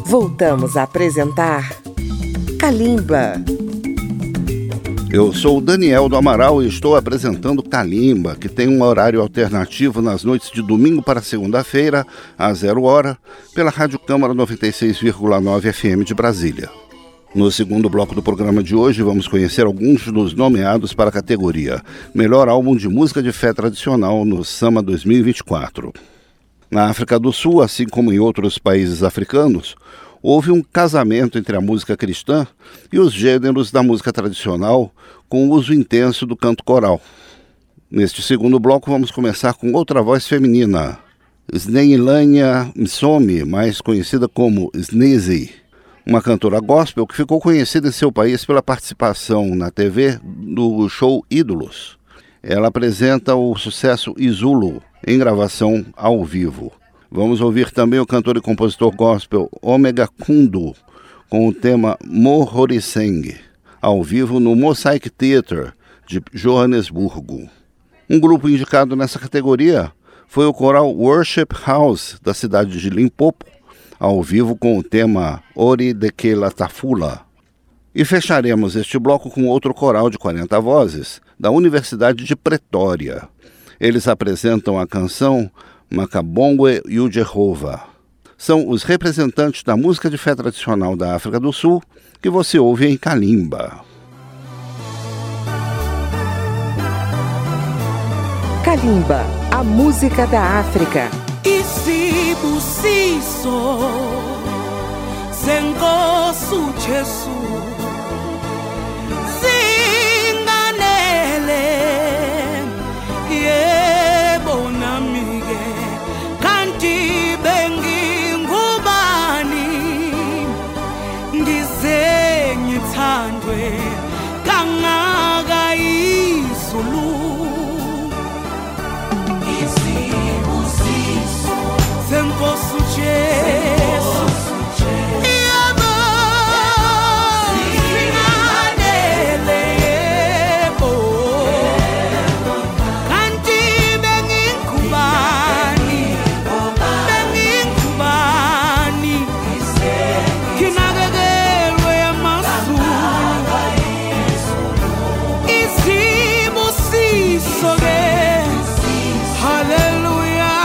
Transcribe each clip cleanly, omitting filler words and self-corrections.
Voltamos a apresentar Kalimba. Eu sou o Daniel do Amaral e estou apresentando Kalimba, que tem um horário alternativo nas noites de domingo para segunda-feira, às 00h, pela Rádio Câmara 96,9 FM de Brasília. No segundo bloco do programa de hoje, vamos conhecer alguns dos nomeados para a categoria Melhor Álbum de Música de Fé Tradicional no Sama 2024. Na África do Sul, assim como em outros países africanos, houve um casamento entre a música cristã e os gêneros da música tradicional com o uso intenso do canto coral. Neste segundo bloco, vamos começar com outra voz feminina, Sneyilanya Msomi, mais conhecida como Sneezy, uma cantora gospel que ficou conhecida em seu país pela participação na TV do show Ídolos. Ela apresenta o sucesso Izulu em gravação ao vivo. Vamos ouvir também o cantor e compositor gospel Omega Kundu com o tema Mohoriseng, ao vivo no Mosaic Theatre de Joanesburgo. Um grupo indicado nessa categoria foi o coral Worship House da cidade de Limpopo, ao vivo com o tema Ori Dekela Tafula. E fecharemos este bloco com outro coral de 40 vozes da Universidade de Pretória. Eles apresentam a canção Makabongwe Yujehova. São os representantes da música de fé tradicional da África do Sul que você ouve em Kalimba. Kalimba, a música da África. Isibusiso senkosi Jesu singanele yebo namike kanti bengingubani ngize ngithandwe kangaka izulu senkosi Jesu yebo singanele yebo kanti bengingubani kinakekelwe amazulu isibusiso ke hallelujah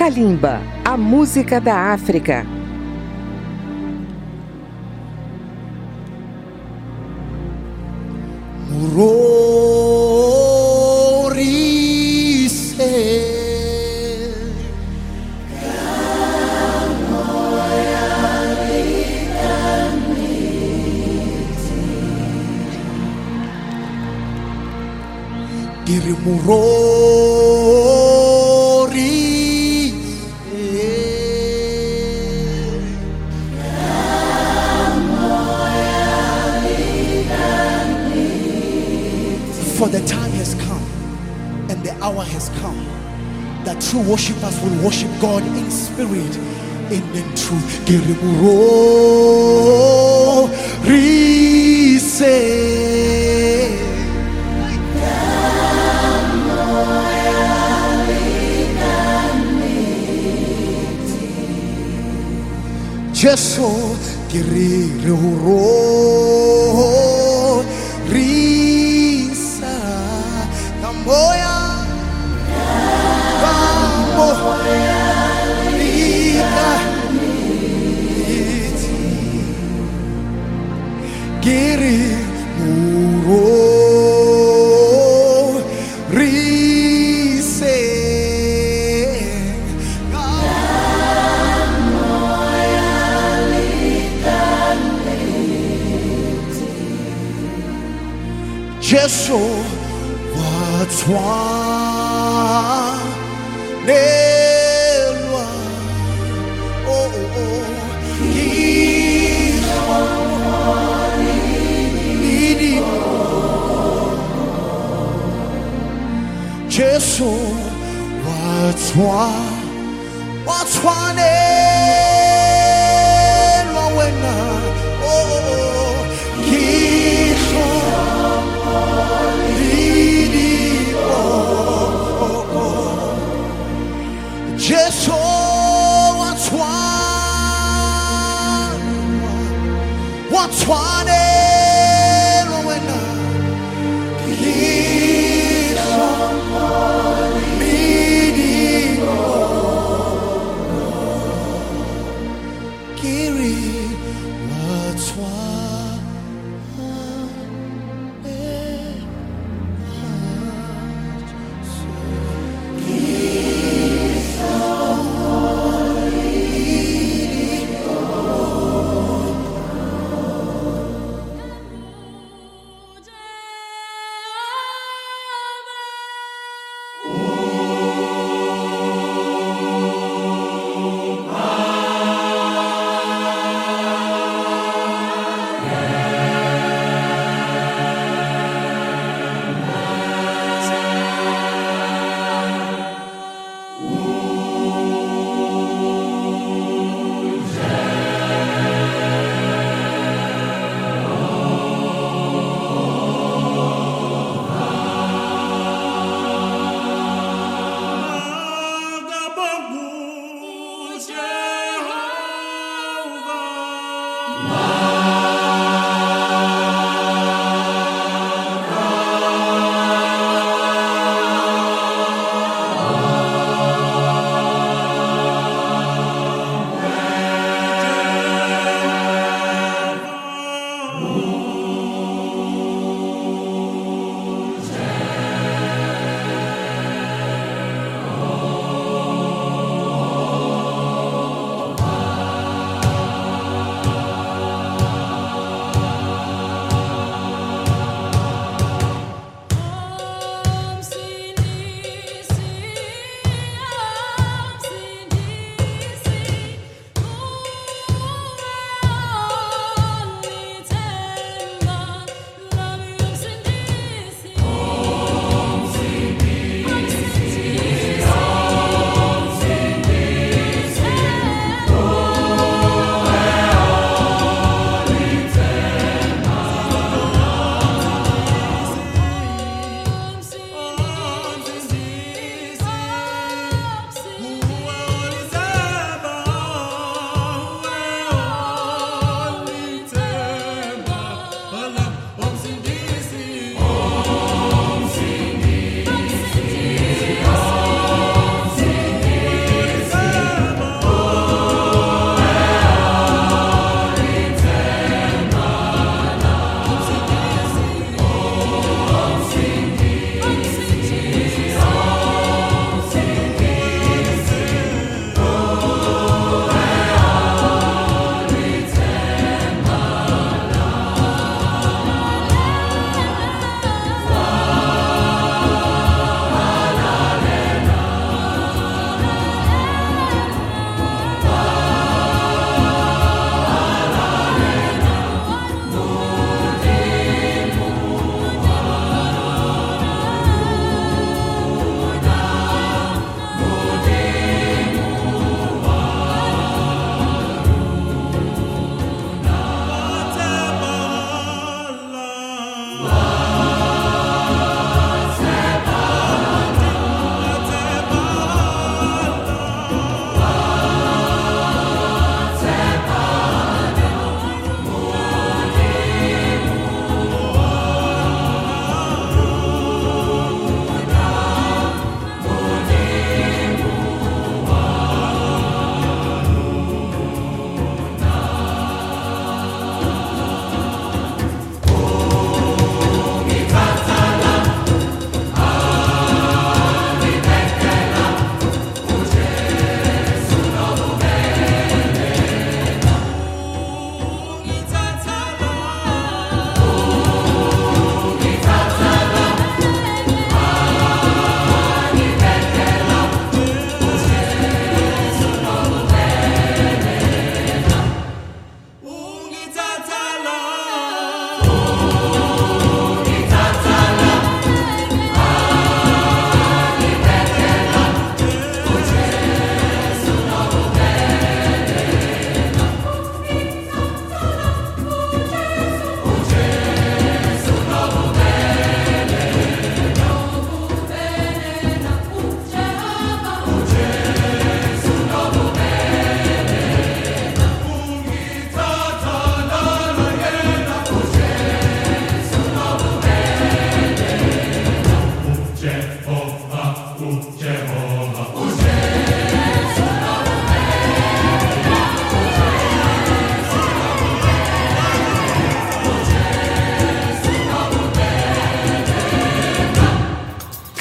Kalimba, a música da África. For the time has come and the hour has come that true worshippers will worship God in spirit and in truth. Jesu kirire huro risa kamoya lika giri huro rise Jesu watwa nelwa oh Nidi Jesu watwa nelwa wena oh Jesu watwane rowena kiri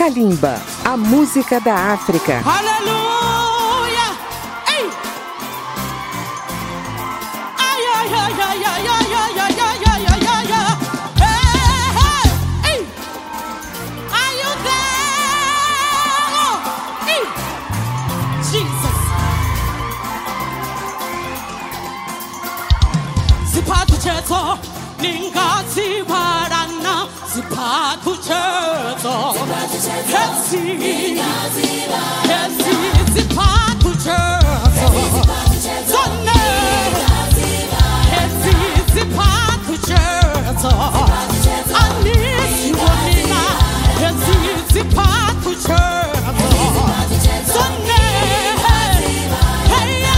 Kalimba, a música da África. Aleluia! Ei! Ai, ai, ai, ai, ai, ai, ai, ai, ai, ai, ai, ai, ai. Hey, hey! Are you there? Hey! Jesus! Zipatucheto, ningati warana, zipatucheto. Hesi, zipatucheto. Zonne, hesi, zipatucheto. Anisi wonina, hesi, zipatucheto. Zonne, hey ya.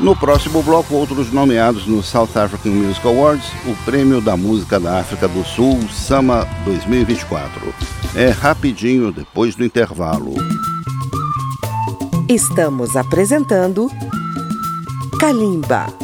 No próximo bloco, outros nomeados no South African Music Awards, o Prêmio da Música da África do Sul, SAMA 2024. É rapidinho, depois do intervalo. Estamos apresentando Kalimba.